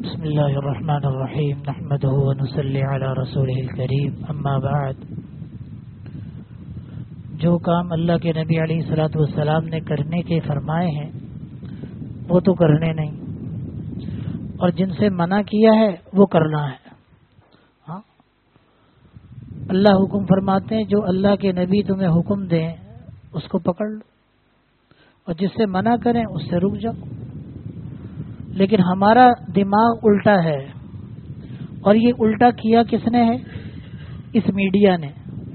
بسم اللہ الرحمن الرحیم نحمده ونصلی علی رسولہ الکریم اما بعد. جو کام اللہ کے نبی علیہ الصلوۃ والسلام نے کرنے کے فرمائے ہیں وہ تو کرنے نہیں، اور جن سے منع کیا ہے وہ کرنا ہے. ہاں، اللہ حکم فرماتے ہیں جو اللہ کے نبی تمہیں حکم دیں اس کو پکڑ لو، اور جس سے منع کریں اس سے رک جاؤ. لیکن ہمارا دماغ الٹا ہے، اور یہ الٹا کیا کس نے ہے؟ اس میڈیا نے،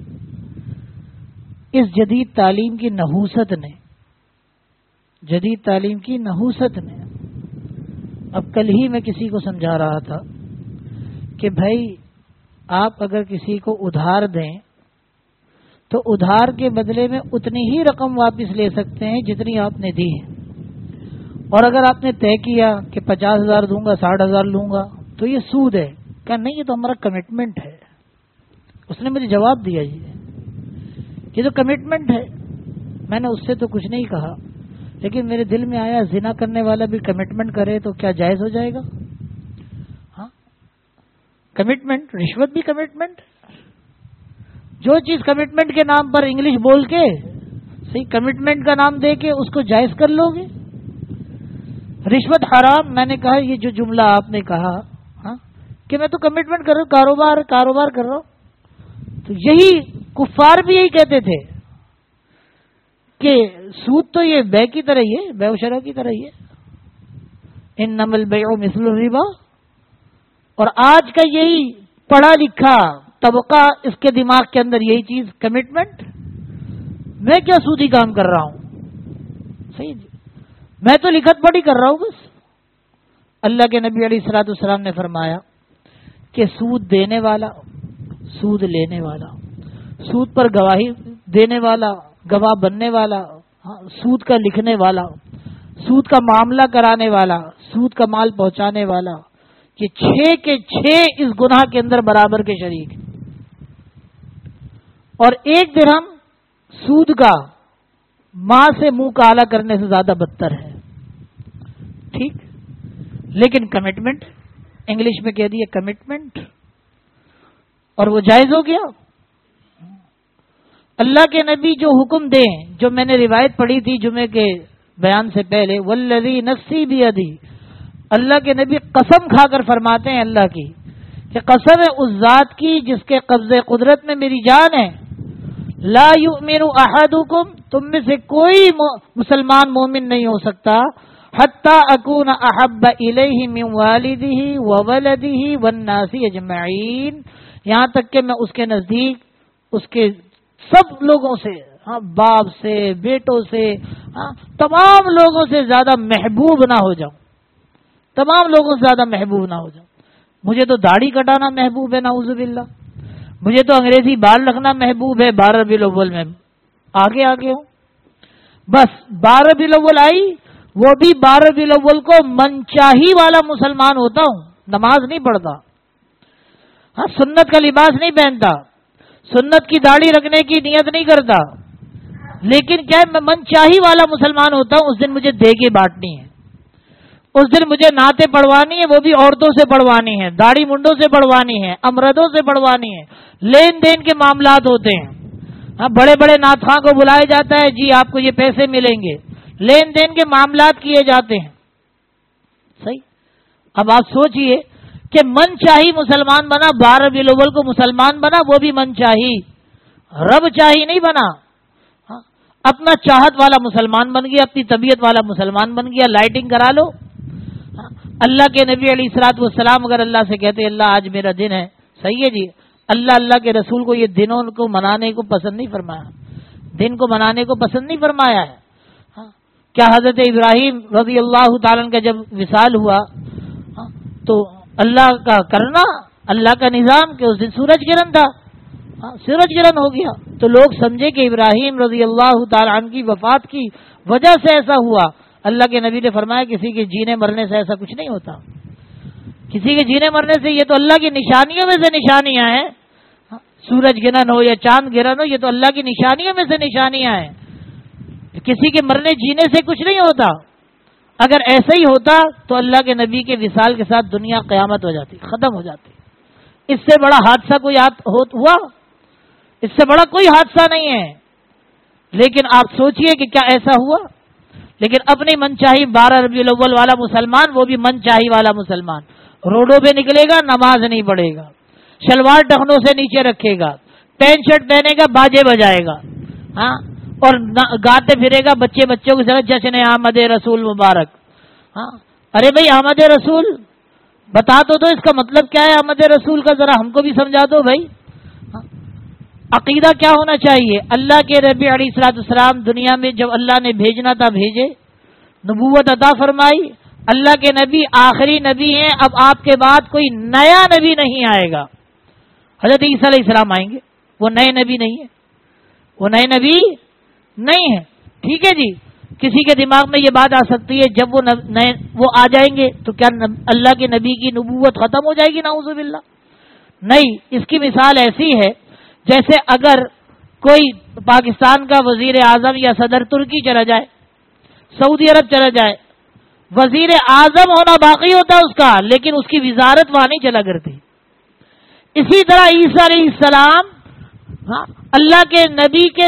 اس جدید تعلیم کی نحوست نے، جدید تعلیم کی نحوست نے. اب کل ہی میں کسی کو سمجھا رہا تھا کہ بھائی آپ اگر کسی کو ادھار دیں تو ادھار کے بدلے میں اتنی ہی رقم واپس لے سکتے ہیں جتنی آپ نے دی ہے، اور اگر آپ نے طے کیا کہ 50,000 دوں گا 60,000 لوں گا تو یہ سود ہے. کہا نہیں، یہ تو ہمارا کمٹمنٹ ہے. اس نے مجھے جواب دیا یہ تو کمٹمنٹ ہے. میں نے اس سے تو کچھ نہیں کہا، لیکن میرے دل میں آیا زنا کرنے والا بھی کمٹمنٹ کرے تو کیا جائز ہو جائے گا؟ ہاں، کمٹمنٹ، رشوت بھی کمٹمنٹ. جو چیز کمٹمنٹ کے نام پر انگلش بول کے صحیح کمٹمنٹ کا نام دے کے اس کو جائز کر لو گے. رشوت حرام. میں نے کہا یہ جو جملہ آپ نے کہا کہ میں تو کمٹمنٹ کر رہا ہوں، کاروبار کر رہا ہوں، تو یہی کفار بھی یہی کہتے تھے کہ سود تو یہ بے کی طرح ہی ہے، بے و شرع کی طرح ہی ہے. انما البیع مثل الربا. اور آج کا یہی پڑھا لکھا طبقہ، اس کے دماغ کے اندر یہی چیز کمٹمنٹ. میں کیا سودی کام کر رہا ہوں؟ صحیح جی، میں تو لکھت پڑھی کر رہا ہوں بس. اللہ کے نبی علیہ الصلوۃ والسلام نے فرمایا کہ سود دینے والا، سود لینے والا، سود پر گواہی دینے والا، گواہ بننے والا، سود کا لکھنے والا، سود کا معاملہ کرانے والا، سود کا مال پہنچانے والا، یہ 6 کے 6 اس گناہ کے اندر برابر کے شریک ہیں. اور 1 درہم سود کا ماں سے منہ کالا کرنے سے زیادہ بدتر ہے. ٹھیک، لیکن کمٹمنٹ، انگلش میں کہہ دیا کمٹمنٹ، اور وہ جائز ہو گیا. اللہ کے نبی جو حکم دیں، جو میں نے روایت پڑھی تھی جمعے کے بیان سے پہلے، والذی نفسی بیدی، اللہ کے نبی قسم کھا کر فرماتے ہیں اللہ کی کہ قسم ہے اس ذات کی جس کے قبضے قدرت میں میری جان ہے، لا یؤمن احدکم، تم میں سے کوئی مسلمان مومن نہیں ہو سکتا، حتی اکون احب الیہ من والدہ وولدہ والناس اجمعین، یہاں تک کہ میں اس کے نزدیک اس کے سب لوگوں سے، باپ سے، بیٹوں سے، تمام لوگوں سے زیادہ محبوب نہ ہو جاؤں، تمام لوگوں سے زیادہ محبوب نہ ہو جاؤں. مجھے تو داڑھی کٹانا محبوب ہے، نعوذ باللہ. مجھے تو انگریزی بال رکھنا محبوب ہے. 12 ربیع الاول میں آگے ہوں. بس 12 ربیع الاول آئی، وہ بھی 12 ربیع الاول کو منچاہی والا مسلمان ہوتا ہوں. نماز نہیں پڑھتا، سنت کا لباس نہیں پہنتا، سنت کی داڑھی رکھنے کی نیت نہیں کرتا، لیکن کیا میں منچاہی والا مسلمان ہوتا ہوں. اس دن مجھے دیگیں بانٹنی ہے، اس دن مجھے نعتیں پڑھوانی ہے، وہ بھی عورتوں سے پڑھوانی ہے، داڑھی منڈوں سے پڑھوانی ہے، امردوں سے پڑھوانی ہے. لین دین کے معاملات ہوتے ہیں، بڑے بڑے نعتخواں کو بلایا جاتا ہے، جی آپ کو یہ پیسے ملیں گے. لین دین کے معاملات کیے جاتے ہیں. صحیح. اب آپ سوچئے کہ من چاہی مسلمان بنا، 12 ربیع الاول کو مسلمان بنا، وہ بھی من چاہی، رب چاہی نہیں بنا. اپنا چاہت والا مسلمان بن گیا، اپنی طبیعت والا مسلمان بن گیا. لائٹنگ کرا لو. اللہ کے نبی علیہ الصلوۃ والسلام اگر اللہ سے کہتے اللہ آج میرا دن ہے، صحیح ہے جی، اللہ کے رسول کو یہ دنوں کو منانے کو پسند نہیں فرمایا، دن کو منانے کو پسند نہیں فرمایا ہے. کیا حضرت ابراہیم رضی اللہ تعالیٰ کا جب وصال ہوا تو اللہ کا کرنا، اللہ کا نظام کہ اس دن سورج گرہن تھا، سورج گرہن ہو گیا، تو لوگ سمجھے کہ ابراہیم رضی اللہ تعالیٰ عنہ کی وفات کی وجہ سے ایسا ہوا. اللہ کے نبی نے فرمایا کسی کے جینے مرنے سے ایسا کچھ نہیں ہوتا. کسی کے جینے مرنے سے، یہ تو اللہ کی نشانیوں میں سے نشانیاں ہیں. سورج گرہن ہو یا چاند گرہن ہو، یہ تو اللہ کی نشانیوں میں سے نشانیاں ہیں. کسی کے مرنے جینے سے کچھ نہیں ہوتا. اگر ایسا ہی ہوتا تو اللہ کے نبی کے وصال کے ساتھ دنیا قیامت ہو جاتی، ختم ہو جاتی۔ اس سے بڑا حادثہ کوئی ہوا؟ اس سے بڑا کوئی حادثہ نہیں ہے۔ لیکن آپ سوچئے کہ کیا ایسا ہوا؟ لیکن اپنی من چاہی 12 ربیع الاول والا مسلمان، وہ بھی من چاہی والا مسلمان، روڈوں پہ نکلے گا، نماز نہیں پڑھے گا، شلوار ٹخنوں سے نیچے رکھے گا، پینٹ شرٹ پہنے گا، باجے بجائے گا، ہاں، اور گاتے پھرے گا بچوں کی طرح جشن احمد رسول مبارک۔ ہاں، ارے بھائی احمد رسول بتا تو اس کا مطلب کیا ہے احمد رسول کا، ذرا ہم کو بھی سمجھا دو بھائی۔ عقیدہ کیا ہونا چاہیے؟ اللہ کے نبی علیہ الصلوۃ والسلام دنیا میں جب اللہ نے بھیجنا تھا بھیجے، نبوت عطا فرمائی، اللہ کے نبی آخری نبی ہیں، اب آپ کے بعد کوئی نیا نبی نہیں آئے گا۔ حضرت عیسیٰ علیہ السلام آئیں گے، وہ نئے نبی نہیں ہے، وہ نئے نبی نہیں ہے، ٹھیک ہے جی۔ کسی کے دماغ میں یہ بات آ سکتی ہے جب وہ آ جائیں گے تو کیا اللہ کے نبی کی نبوت ختم ہو جائے گی؟ نعوذ باللہ، نہیں۔ اس کی مثال ایسی ہے جیسے اگر کوئی پاکستان کا وزیر اعظم یا صدر ترکی چلا جائے، سعودی عرب چلا جائے، وزیر اعظم ہونا باقی ہوتا ہے اس کا، لیکن اس کی وزارت وہاں نہیں چلا کرتی۔ اسی طرح عیسیٰ علیہ السلام اللہ کے نبی کے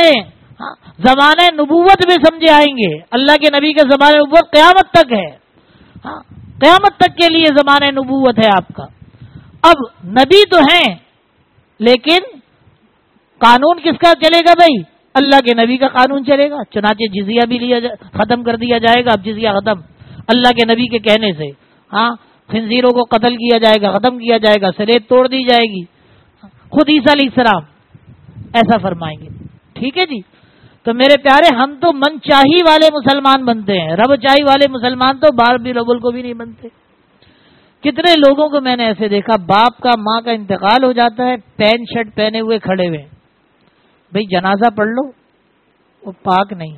زمانے نبوت میں سمجھے آئیں گے۔ اللہ کے نبی کا زمانے نبوت قیامت تک ہے، قیامت تک کے لیے زمانے نبوت ہے آپ کا۔ اب نبی تو ہیں لیکن قانون کس کا چلے گا بھائی؟ اللہ کے نبی کا قانون چلے گا۔ چنانچہ جزیہ بھی ختم کر دیا جائے گا، اب جزیہ ختم اللہ کے نبی کے کہنے سے۔ ہاں، خنزیروں کو قتل کیا جائے گا، ختم کیا جائے گا، سلیب توڑ دی جائے گی، خود عیسیٰ علیہ السلام ایسا فرمائیں گے، ٹھیک ہے جی۔ تو میرے پیارے، ہم تو من چاہی والے مسلمان بنتے ہیں، رب چاہی والے مسلمان تو 12 ربیع الاول کو بھی نہیں بنتے۔ کتنے لوگوں کو میں نے ایسے دیکھا، باپ کا ماں کا انتقال ہو جاتا ہے، پینٹ شرٹ پہنے ہوئے کھڑے ہوئے، بھئی جنازہ پڑھ لو، وہ پاک نہیں،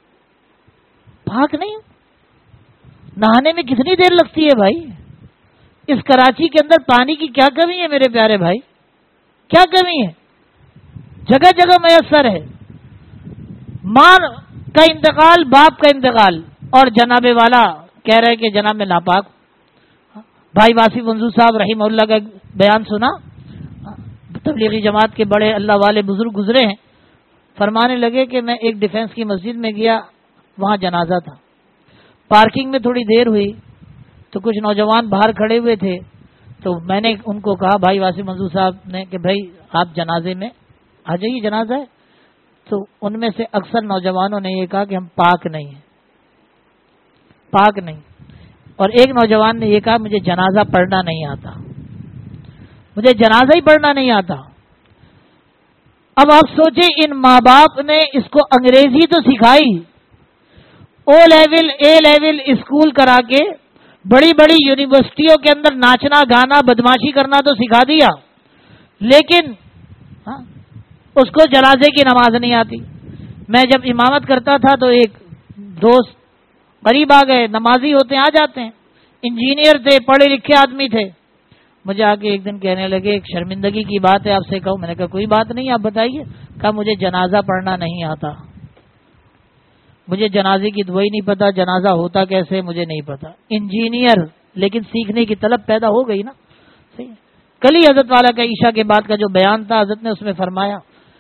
پاک نہیں۔ نہانے میں کتنی دیر لگتی ہے بھائی؟ اس کراچی کے اندر پانی کی کیا کمی ہے میرے پیارے بھائی؟ کیا کمی ہے؟ جگہ جگہ میسر ہے۔ ماں کا انتقال، باپ کا انتقال، اور جناب والا کہہ رہے کہ جناب میں ناپاک۔ بھائی واصف منظور صاحب رحمہ اللہ کا بیان سنا، تبلیغی جماعت کے بڑے اللہ والے بزرگ گزرے ہیں، فرمانے لگے کہ میں ایک ڈیفنس کی مسجد میں گیا، وہاں جنازہ تھا، پارکنگ میں تھوڑی دیر ہوئی تو کچھ نوجوان باہر کھڑے ہوئے تھے، تو میں نے ان کو کہا، بھائی واصف منظور صاحب نے، کہ بھائی آپ جنازے میں آ جائیے، جنازہ ہے۔ تو ان میں سے اکثر نوجوانوں نے یہ کہا کہ ہم پاک نہیں ہیں، پاک نہیں۔ اور ایک نوجوان نے یہ کہا مجھے جنازہ پڑھنا نہیں آتا، مجھے جنازہ ہی پڑھنا نہیں آتا۔ اب آپ سوچیں، ان ماں باپ نے اس کو انگریزی تو سکھائی، O level A level school کرا کے بڑی بڑی یونیورسٹیوں کے اندر ناچنا گانا بدماشی کرنا تو سکھا دیا، لیکن اس کو جنازے کی نماز نہیں آتی۔ میں جب امامت کرتا تھا تو ایک دوست قریب آ گئے، نمازی ہوتے ہیں آ جاتے ہیں، انجینئر تھے، پڑھے لکھے آدمی تھے، مجھے آ کے ایک دن کہنے لگے ایک شرمندگی کی بات ہے آپ سے کہوں۔ میں نے کہا کوئی بات نہیں، آپ بتائیے۔ کہا مجھے جنازہ پڑھنا نہیں آتا، مجھے جنازے کی دعائی نہیں پتا، جنازہ ہوتا کیسے مجھے نہیں پتا۔ انجینئر، لیکن سیکھنے کی طلب پیدا ہو گئی نا۔ صحیح۔ کل ہی حضرت والا کا عشاء کے بعد کا جو بیان تھا، حضرت نے اس میں فرمایا،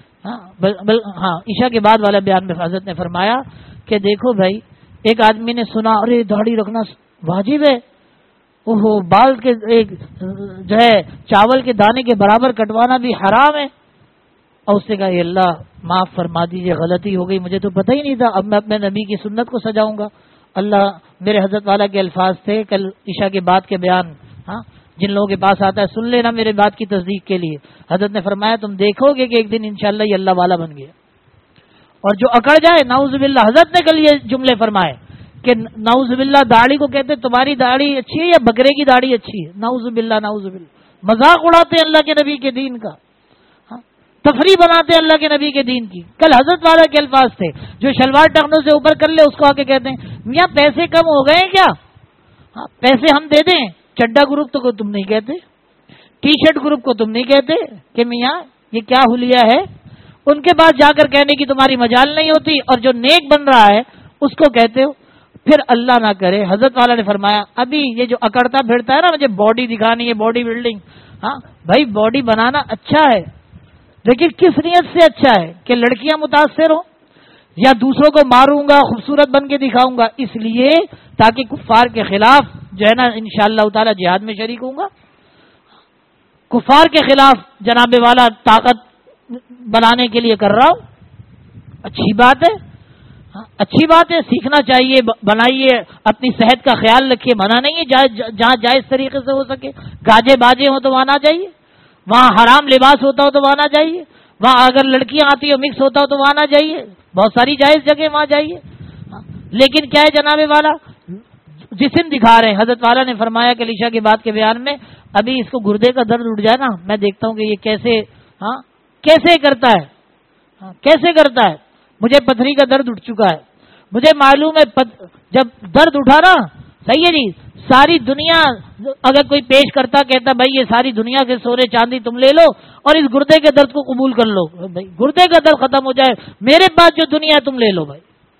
عشاء کے بعد والا بیان میں حضرت نے فرمایا کہ دیکھو بھائی، ایک آدمی نے سنا ارے داڑھی رکھنا واجب ہے، اوہو بال کے ایک جو ہے چاول کے دانے کے برابر کٹوانا بھی حرام ہے، اور اس نے کہا اللہ معاف فرما دیجیے، غلطی ہو گئی، مجھے تو پتہ ہی نہیں تھا، اب میں اپنے نبی کی سنت کو سجاؤں گا۔ اللہ، میرے حضرت والا کے الفاظ تھے کل عشاء کے بعد کے بیان، جن لوگوں کے پاس آتا ہے سن لینا میرے بات کی تصدیق کے لیے۔ حضرت نے فرمایا تم دیکھو گے کہ ایک دن انشاءاللہ یہ اللہ والا بن گیا، اور جو اکڑ جائے نعوذ باللہ، حضرت نے کل یہ جملے فرمائے کہ نعوذ باللہ داڑھی کو کہتے تمہاری داڑھی اچھی ہے یا بکرے کی داڑھی اچھی ہے، نعوذ باللہ نعوذ باللہ، مذاق اڑاتے ہیں اللہ کے نبی کے دین کا، تفریح بناتے ہیں اللہ کے نبی کے دین کی۔ کل حضرت والا کے الفاظ تھے، جو شلوار ٹخنوں سے اوپر کر لے اس کو آ کے کہتے ہیں میاں پیسے کم ہو گئے کیا، پیسے ہم دے دیں، چڈا گروپ تو کو تم نہیں کہتے، ٹی شرٹ گروپ کو تم نہیں کہتے کہ میاں یہ کیا حلیہ ہے، ان کے پاس جا کر کہنے کی تمہاری مجال نہیں ہوتی، اور جو نیک بن رہا ہے اس کو کہتے ہو۔ پھر اللہ نہ کرے حضرت والا نے فرمایا ابھی یہ جو اکڑتا پھرتا ہے نا مجھے باڈی دکھانی ہے باڈی بلڈنگ، ہاں بھائی باڈی بنانا اچھا ہے لیکن کس نیت سے اچھا ہے کہ لڑکیاں متاثر ہوں یا دوسروں کو ماروں گا خوبصورت بن کے دکھاؤں گا، اس لیے تاکہ کفار کے خلاف جو ہے نا انشاءاللہ تعالی جہاد میں شریک ہوں گا، کفار کے خلاف جناب والا طاقت بنانے کے لیے کر رہا ہوں. اچھی بات ہے، اچھی بات ہے، سیکھنا چاہیے، بنائیے، اپنی صحت کا خیال رکھیے، منع نہیں ہے، جہاں جائز طریقے سے ہو سکے، گاجے باجے ہوں تو وہاں نہ جائیے، وہاں حرام لباس ہوتا ہو تو وہاں نہ جائیے، وہاں اگر لڑکیاں آتی ہو مکس ہوتا ہو تو وہاں نہ جائیے، بہت ساری جائز جگہ وہاں جائیے. لیکن کیا ہے جناب والا جسم دکھا رہے ہیں. حضرت والا نے فرمایا کہ علیشا کی بات کے بیان میں ابھی اس کو گردے کا درد اٹھ جائے نا میں دیکھتا ہوں کہ یہ کیسے کرتا ہے، کیسے کرتا ہے. مجھے پتھری کا درد اٹھ چکا ہے، مجھے معلوم ہے جب درد اٹھا نا صحیح ہے جی ساری دنیا اگر کوئی پیش کرتا کہتا بھائی یہ ساری دنیا کے سونے چاندی تم لے لو اور اس گردے کے درد کو قبول کر لو، بھائی گردے کا درد ختم ہو جائے میرے پاس جو دنیا تم لے لو. بھائی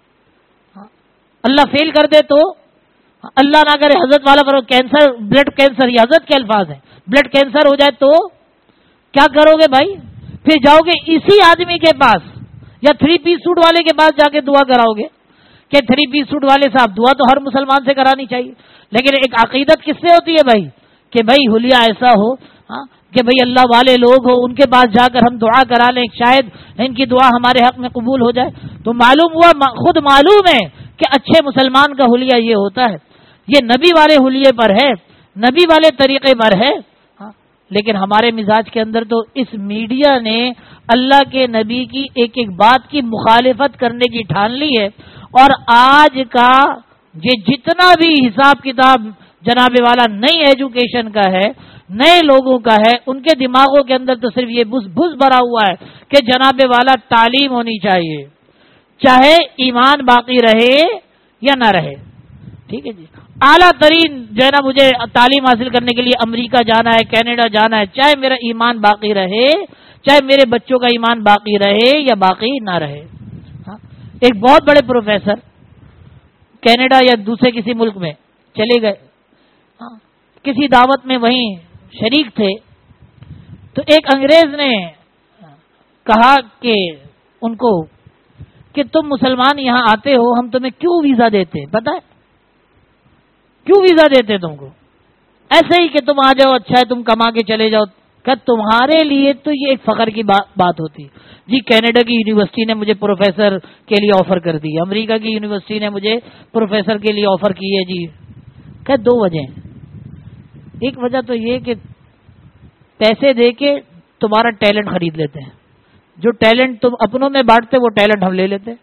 اللہ فیل کر دے تو اللہ نہ کرے حضرت والا پر کینسر بلڈ کینسر یہ حضرت کے الفاظ ہیں، بلڈ کینسر ہو جائے تو کیا کرو گے بھائی؟ پھر جاؤ گے اسی آدمی کے پاس یا 3 پیس سوٹ والے کے پاس جا کے دعا کراؤ گے کہ 3 پیس سوٹ والے صاحب دعا تو ہر مسلمان سے کرانی چاہیے، لیکن ایک عقیدت کس سے ہوتی ہے بھائی کہ بھائی حلیہ ایسا ہو کہ بھئی اللہ والے لوگ ہو ان کے پاس جا کر ہم دعا کرا لیں شاید ان کی دعا ہمارے حق میں قبول ہو جائے. تو معلوم ہوا خود معلوم ہے کہ اچھے مسلمان کا حلیہ یہ ہوتا ہے، یہ نبی والے حلیے پر ہے، نبی والے طریقے پر ہے. لیکن ہمارے مزاج کے اندر تو اس میڈیا نے اللہ کے نبی کی ایک ایک بات کی مخالفت کرنے کی ٹھان لی ہے، اور آج کا یہ جتنا بھی حساب کتاب جناب والا نئی ایجوکیشن کا ہے نئے لوگوں کا ہے ان کے دماغوں کے اندر تو صرف یہ بز بھرا ہوا ہے کہ جناب والا تعلیم ہونی چاہیے چاہے ایمان باقی رہے یا نہ رہے. ٹھیک ہے جی اعلیٰ ترین جو ہے نا مجھے تعلیم حاصل کرنے کے لیے امریکہ جانا ہے کینیڈا جانا ہے چاہے میرا ایمان باقی رہے چاہے میرے بچوں کا ایمان باقی رہے یا باقی نہ رہے. ایک بہت بڑے پروفیسر کینیڈا یا دوسرے کسی ملک میں چلے گئے، کسی دعوت میں وہیں شریک تھے تو ایک انگریز نے کہا کہ ان کو کہ تم مسلمان یہاں آتے ہو ہم تمہیں کیوں ویزا دیتے، پتہ ہے کیوں ویزا دیتے تم کو؟ ایسے ہی کہ تم آ جاؤ اچھا ہے تم کما کے چلے جاؤ. کہ تمہارے لیے تو یہ ایک فخر کی بات ہوتی جی کینیڈا کی یونیورسٹی نے مجھے پروفیسر کے لیے آفر کر دی، امریکہ کی یونیورسٹی نے مجھے پروفیسر کے لیے آفر کی ہے جی. کہ 2 وجہ، ایک وجہ تو یہ کہ پیسے دے کے تمہارا ٹیلنٹ خرید لیتے ہیں، جو ٹیلنٹ تم اپنوں میں بانٹتے وہ ٹیلنٹ ہم لے لیتے.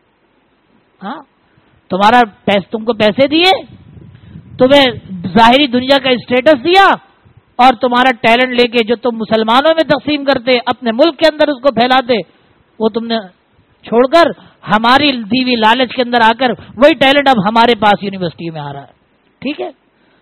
تم کو پیسے دیے، تمہیں ظاہری دنیا کا اسٹیٹس دیا اور تمہارا ٹیلنٹ لے کے جو تم مسلمانوں میں تقسیم کرتے اپنے ملک کے اندر اس کو پھیلاتے وہ تم نے چھوڑ کر ہماری دی ہوئی لالچ کے اندر آ کر وہی ٹیلنٹ اب ہمارے پاس یونیورسٹی میں آ رہا ہے. ٹھیک ہے.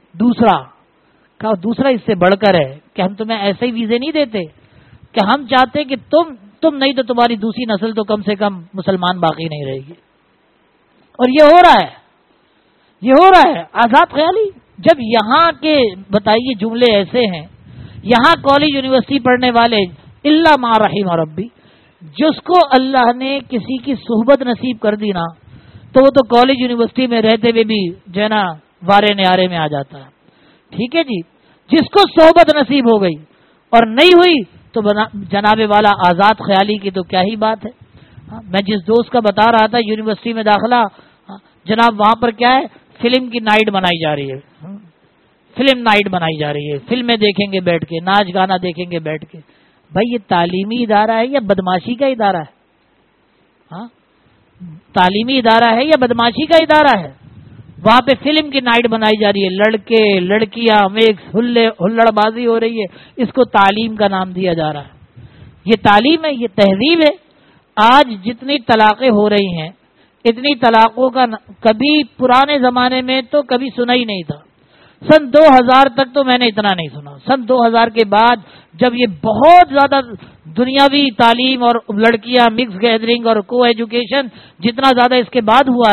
دوسرا اس سے بڑھ کر ہے کہ ہم تمہیں ایسے ہی ویزے نہیں دیتے کہ ہم چاہتے کہ تم نہیں تو تمہاری دوسری نسل تو کم سے کم مسلمان باقی نہیں رہے گی. اور یہ ہو رہا ہے آزاد خیالی. جب یہاں کے بتائیے جملے ایسے ہیں، یہاں کالج یونیورسٹی پڑھنے والے الا ما رحم ربی جس کو اللہ نے کسی کی صحبت نصیب کر دی نا تو وہ تو کالج یونیورسٹی میں رہتے ہوئے بھی جو ہے نا وارے نیارے میں آ جاتا ہے. ٹھیک ہے جی جس کو صحبت نصیب ہو گئی اور نہیں ہوئی تو جناب والا آزاد خیالی کی تو کیا ہی بات ہے. میں جس دوست کا بتا رہا تھا یونیورسٹی میں داخلہ جناب وہاں پر کیا ہے فلم کی نائٹ بنائی جا رہی ہے، فلم نائٹ بنائی جا رہی ہے، فلمیں دیکھیں گے بیٹھ کے، ناچ گانا دیکھیں گے بیٹھ کے. بھائی یہ تعلیمی ادارہ ہے یا بدماشی کا ادارہ ہے؟ تعلیمی ادارہ ہے یا بدماشی کا ادارہ ہے؟ وہاں پہ فلم کی نائٹ بنائی جا رہی ہے، لڑکے لڑکیاں مکس ہلڑ بازی ہو رہی ہے، اس کو تعلیم کا نام دیا جا رہا ہے. یہ تعلیم ہے، یہ تہذیب ہے. آج جتنی طلاقیں ہو رہی ہیں اتنی طلاقوں کا کبھی پرانے زمانے میں تو کبھی سنا ہی نہیں تھا. سن 2000 تک تو میں نے اتنا نہیں سنا. سن 2000 کے بعد جب یہ بہت زیادہ دنیاوی تعلیم اور لڑکیاں مکس گیدرنگ اور کو ایجوکیشن جتنا زیادہ اس کے بعد ہوا ہے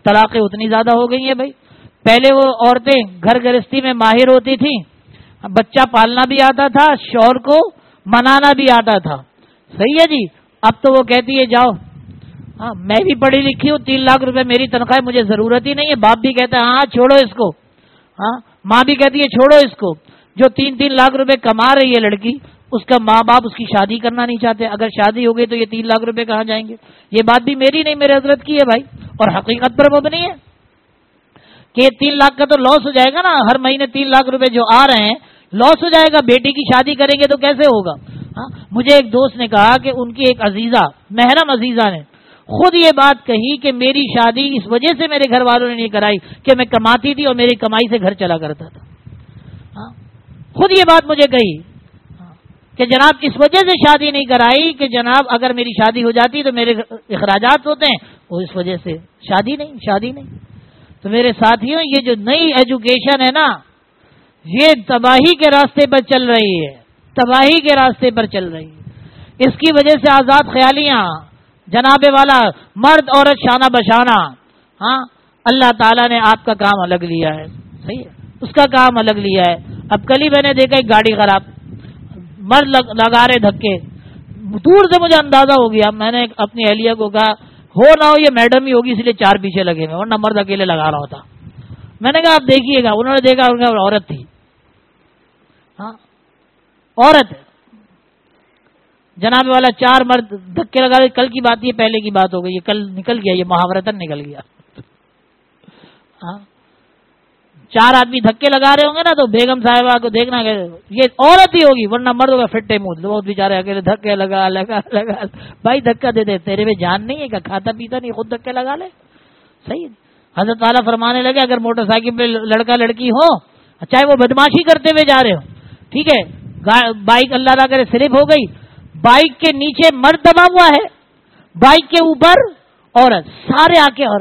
طلاقیں اتنی زیادہ ہو گئی ہیں بھائی. پہلے وہ عورتیں گھر گرہستی میں ماہر ہوتی تھیں, بچہ پالنا بھی آتا تھا, شوہر کو منانا بھی آتا تھا. صحیح ہے جی. اب تو وہ کہتی ہے جاؤ, ہاں میں بھی پڑھی لکھی ہوں, 3 لاکھ روپے میری تنخواہ, مجھے ضرورت ہی نہیں ہے. باپ بھی کہتا ہے ہاں چھوڑو اس کو, ہاں ماں بھی کہتی ہے چھوڑو اس کو. جو 3 لاکھ روپے کما رہی ہے لڑکی, اس کا ماں باپ اس کی شادی کرنا نہیں چاہتے. اگر شادی ہو گئی تو یہ 3 لاکھ روپے کہاں جائیں گے؟ یہ بات بھی میری نہیں, میرے حضرت کی ہے بھائی, اور حقیقت پر مبنی ہے کہ 3 لاکھ کا تو لاس ہو جائے گا نا. ہر مہینے 3 لاکھ روپے جو آ رہے ہیں لاس ہو جائے گا. بیٹی کی شادی کریں گے تو کیسے ہوگا؟ ہاں مجھے ایک دوست نے کہا کہ ان کی ایک عزیزہ, محرم عزیزہ نے خود یہ بات کہی کہ میری شادی اس وجہ سے میرے گھر والوں نے نہیں کرائی کہ میں کماتی تھی اور میری کمائی سے گھر چلا کرتا تھا. ہاں خود یہ بات مجھے کہی کہ جناب اس وجہ سے شادی نہیں کرائی کہ جناب اگر میری شادی ہو جاتی تو میرے اخراجات ہوتے ہیں, وہ اس وجہ سے شادی نہیں. تو میرے ساتھیوں, یہ جو نئی ایجوکیشن ہے نا, یہ تباہی کے راستے پر چل رہی ہے, تباہی کے راستے پر چل رہی ہے. اس کی وجہ سے آزاد خیالیاں, جناب والا مرد عورت شانہ بشانہ. ہاں اللہ تعالیٰ نے آپ کا کام الگ لیا ہے, صحیح ہے, اس کا کام الگ لیا ہے. اب کل ہی میں نے دیکھا ایک گاڑی خراب, مرد لگا رہے دھکے, دور سے مجھے اندازہ ہو گیا. میں نے اپنی اہلیہ کو کہا ہو نہ ہو یہ میڈم ہی ہوگی اس لیے 4 پیچھے لگے ہوئے, ورنہ مرد اکیلے لگا رہا ہوتا. میں نے کہا آپ دیکھیے گا. انہوں نے دیکھا, عورت تھی, ہاں عورت جناب والا, 4 مرد دھکے لگا رہے. کل کی بات یہ پہلے کی بات ہو گئی, یہ کل نکل گیا, یہ محاورتن نکل گیا. ہاں 4 آدمی دھکے لگا رہے ہوں گے نا تو بیگم صاحبہ کو دیکھنا کہ یہ عورت ہی ہوگی, ورنہ مرد ہوگا فٹے منہ. بہت بیچارے اکیلے دھکے لگا لگا لگا. بھائی دھکا دے دے, تیرے میں جان نہیں ہے کہ کھاتا پیتا نہیں, خود دھکے لگا لے. صحیح. حضرت تعالیٰ فرمانے لگے اگر موٹر سائیکل پہ لڑکا لڑکی ہو, چاہے وہ بدماشی کرتے ہوئے جا رہے ہو, ٹھیک ہے, بائک اللہ نہ کرے سلپ ہو گئی, بائک کے نیچے مرد دبا ہوا ہے, بائک کے اوپر عورت, سارے آ کے اور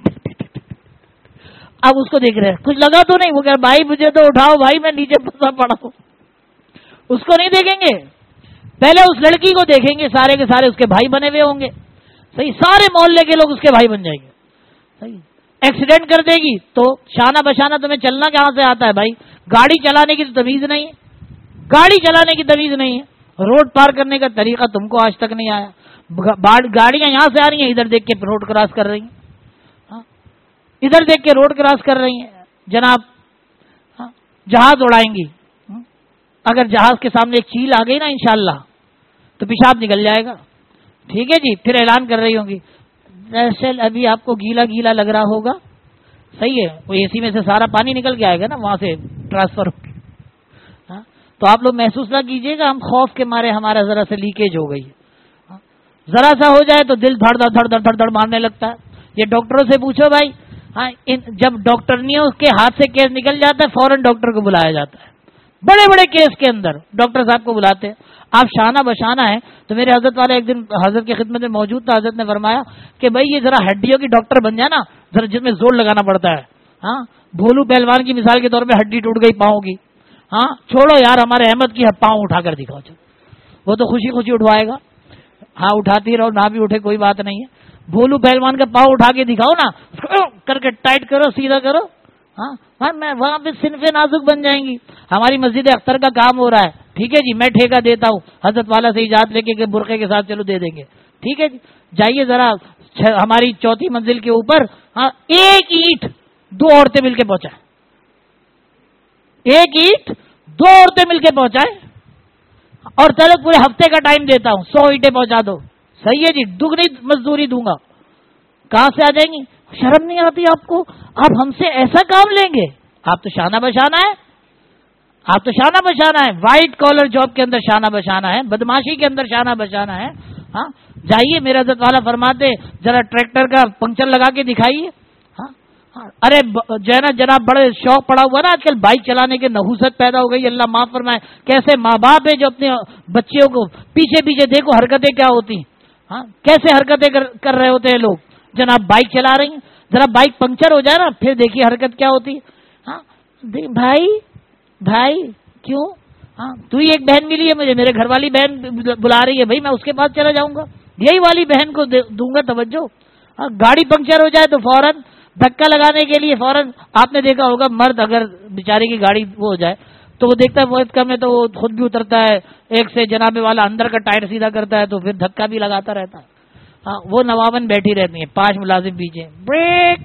اب اس کو دیکھ رہے ہیں, کچھ لگا تو نہیں. وہ کہ بھائی مجھے تو اٹھاؤ بھائی, میں نیچے پھنسا پڑا ہوں. اس کو نہیں دیکھیں گے, پہلے اس لڑکی کو دیکھیں گے. سارے کے سارے اس کے بھائی بنے ہوئے ہوں گے, صحیح, سارے محلے کے لوگ اس کے بھائی بن جائیں گے. صحیح. ایکسیڈنٹ کر دے گی تو شانہ بشانہ تمہیں چلنا کہاں سے آتا ہے بھائی؟ گاڑی چلانے کی تو تمیز نہیں ہے, گاڑی چلانے کی تمیز نہیں ہے. روڈ پار کرنے کا طریقہ تم کو آج تک نہیں آیا. گاڑیاں یہاں سے آ رہی ہیں, ادھر دیکھ کے روڈ کراس کر رہی ہیں, ادھر دیکھ کے روڈ کراس کر رہی ہیں. جناب جہاز اڑائیں گی, اگر جہاز کے سامنے ایک چیل آ گئی نا انشاءاللہ تو پیشاب نکل جائے گا. ٹھیک ہے جی. پھر اعلان کر رہی ہوں گی دراصل ابھی آپ کو گیلا گیلا لگ رہا ہوگا, صحیح ہے, وہ اے سی میں سے سارا پانی نکل کے آئے گا نا, وہاں سے ٹرانسفر ہو. تو آپ لوگ محسوس نہ کیجیے گا ہم خوف کے مارے ہمارا ذرا سے لیکیج ہو گئی ہے. ذرا سا ہو جائے تو دل دھڑ دھڑ دھڑ دھڑ دھڑ مارنے لگتا ہے. یہ ڈاکٹروں سے پوچھو بھائی, ہاں جب ڈاکٹرنیوں کے ہاتھ سے کیس نکل جاتا ہے فوراً ڈاکٹر کو بلایا جاتا ہے. بڑے بڑے کیس کے اندر ڈاکٹر صاحب کو بلاتے ہیں. آپ شانہ بشانہ ہیں. تو میرے حضرت والا ایک دن حضرت کی خدمت میں موجود تھا. حضرت نے فرمایا کہ بھائی یہ ذرا ہڈیوں کی ڈاکٹر بن جائے نا, ذرا جس میں زور لگانا پڑتا ہے. ہاں بھولو پہلوان کی مثال کے طور پہ ہڈی ٹوٹ گئی پاؤں کی, ہاں چھوڑو یار, ہمارے احمد کی پاؤں اٹھا کر دکھاؤ, چلو وہ تو خوشی خوشی اٹھوائے گا. ہاں اٹھاتی رہو, نہ بھی اٹھے کوئی بات نہیں ہے. بھولو پہلوان کا پاؤں اٹھا کے دکھاؤ نا, کر کے ٹائٹ کرو, سیدھا کرو. ہاں میں وہاں پہ صنف نازک بن جائیں گی. ہماری مسجد اختر کا کام ہو رہا ہے, ٹھیک ہے جی, میں ٹھیکہ دیتا ہوں, حضرت والا سے اجازت لے کے برقعے کے ساتھ چلو دے دیں گے, ٹھیک ہے جی. جائیے ذرا ہماری 4تھی منزل کے اوپر, ہاں ایک اینٹ 2 عورتیں مل کے پہنچائیں, ایک اینٹ 2 عورتیں مل کے پہنچائیں, اور چلو پورے ہفتے کا ٹائم دیتا ہوں, 100 اینٹیں پہنچا دو. صحیح ہے جی, دگنی مزدوری دوں گا. کہاں سے آ جائیں گی؟ شرم نہیں آتی آپ کو؟ آپ ہم سے ایسا کام لیں گے؟ آپ تو شانہ بشانہ ہے, آپ تو شانہ بشانہ ہے. وائٹ کالر جاب کے اندر شانہ بشانہ ہے, بدماشی کے اندر شانہ بشانہ ہے. ہاں جائیے, میرا حضرت والا فرماتے ذرا ٹریکٹر کا پنکچر لگا کے دکھائیے. ارے جو ہے نا جناب, بڑے شوق پڑا ہوا نا آج کل بائک چلانے کے, نحوست پیدا ہو گئی, اللہ معاف فرمائے. کیسے ماں باپ ہے جو اپنے بچیوں کو پیچھے پیچھے دیکھو حرکتیں کیا ہوتی, ہاں کیسے حرکتیں کر رہے ہوتے ہیں لوگ. جناب بائک چلا رہی ہیں, ذرا بائک پنکچر ہو جائے نا پھر دیکھیے حرکت کیا ہوتی. ہاں بھائی بھائی کیوں, ہاں تو ہی ایک بہن ملی ہے مجھے, میرے گھر والی بہن بلا رہی ہے, بھائی میں اس کے پاس چلا جاؤں گا, یہی والی بہن کو دوں گا توجہ. گاڑی پنکچر ہو جائے تو فوراً دھکا لگانے کے لیے فوراً آپ نے دیکھا ہوگا مرد اگر بیچارے کی گاڑی وہ ہو جائے تو وہ دیکھتا ہے بہت کم ہے تو وہ خود بھی اترتا ہے، ایک سے جناب والا اندر کا ٹائر سیدھا کرتا ہے تو پھر دھکا بھی لگاتا رہتا ہے. ہاں وہ نوابن بیٹھی رہتی ہیں، 5 ملازم پیچھے، بریک،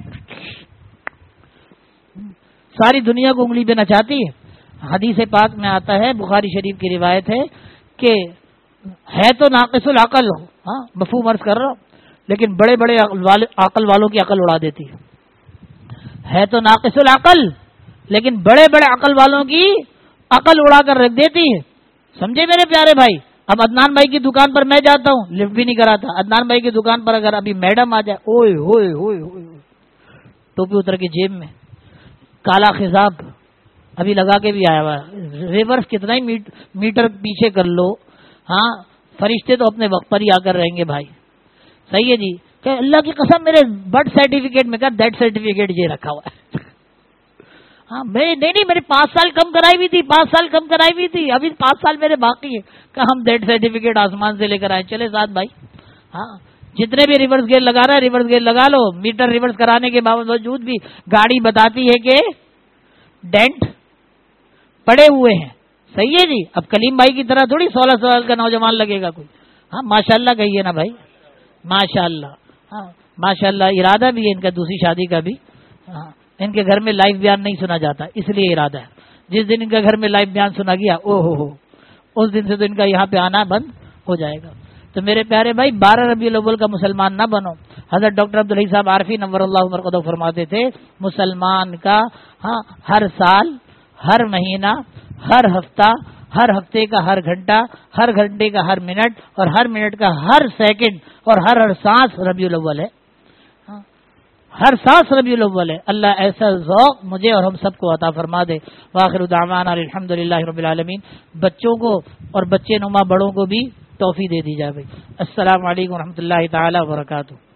ساری دنیا کو انگلی پہ نچاتی ہے. حدیث پاک میں آتا ہے، بخاری شریف کی روایت ہے کہ ہے تو ناقص العقل ہو، ہاں مفہوم عرض کر رہا ہوں، لیکن بڑے بڑے عقل والوں کی عقل اڑا دیتی ہے تو ناقص العقل لیکن بڑے بڑے عقل والوں کی عقل اڑا کر رکھ دیتی ہے. سمجھے میرے پیارے بھائی؟ اب عدنان بھائی کی دکان پر میں جاتا ہوں، لفٹ بھی نہیں کراتا. عدنان بھائی کی دکان پر اگر ابھی میڈم آ جائے، اوئے ہوئے ہوئے ہوئے، ٹوپی اتر کے جیب میں، کالا خضاب ابھی لگا کے بھی آیا ہوا، ریورس کتنا ہی میٹر پیچھے کر لو، ہاں فرشتے تو اپنے وقت پر ہی آ کر رہیں گے بھائی. صحیح ہے جی. کہ اللہ کی قسم میرے برتھ سرٹیفکیٹ میں کہا ڈیتھ سرٹیفکیٹ یہ رکھا ہوا ہے. ہاں نہیں میرے 5 سال کم کرائی ہوئی تھی، 5 سال کم کرائی ہوئی تھی، ابھی 5 سال میرے باقی ہے. کہ ہم ڈیتھ سرٹیفکیٹ آسمان سے لے کر آئے. چلے ساتھ بھائی. ہاں جتنے بھی ریورس گیئر لگا رہا ہے ریورس گیئر لگا لو. میٹر ریورس کرانے کے باوجود بھی گاڑی بتاتی ہے کہ ڈینٹ پڑے ہوئے ہیں. صحیح ہے جی. اب کلیم بھائی کی طرح تھوڑی 16 سال کا نوجوان لگے گا کوئی. ہاں ماشاء اللہ کہیے نا بھائی، ماشاء اللہ. ہاں ماشاء اللہ. ارادہ بھی ہے ان کا دوسری شادی کا بھی. ہاں ان کے گھر میں لائیو بیان نہیں سنا جاتا، اس لیے ارادہ ہے. جس دن ان کے گھر میں لائیو بیان سنا گیا او ہو اس دن سے تو ان کا یہاں پہ آنا بند ہو جائے گا. تو میرے پیارے بھائی 12 ربیع الاول کا مسلمان نہ بنو. حضرت ڈاکٹر عبدالحی صاحب عارفی نور اللہ مرقدہ فرماتے تھے مسلمان کا ہر سال، ہر مہینہ، ہر ہفتہ، ہر ہفتے کا ہر گھنٹہ، ہر گھنٹے کا ہر منٹ اور ہر منٹ کا ہر سیکنڈ اور ہر سانس ربیع الاول ہے. ہر سانس ربیع الاول ہے. اللہ ایسا ذوق مجھے اور ہم سب کو عطا فرما دے. وآخر دعوانا الحمدللہ رب العالمین. بچوں کو اور بچے نما بڑوں کو بھی توفیق دے دی جائے. بھائی السلام علیکم ورحمۃ اللہ تعالی وبرکاتہ.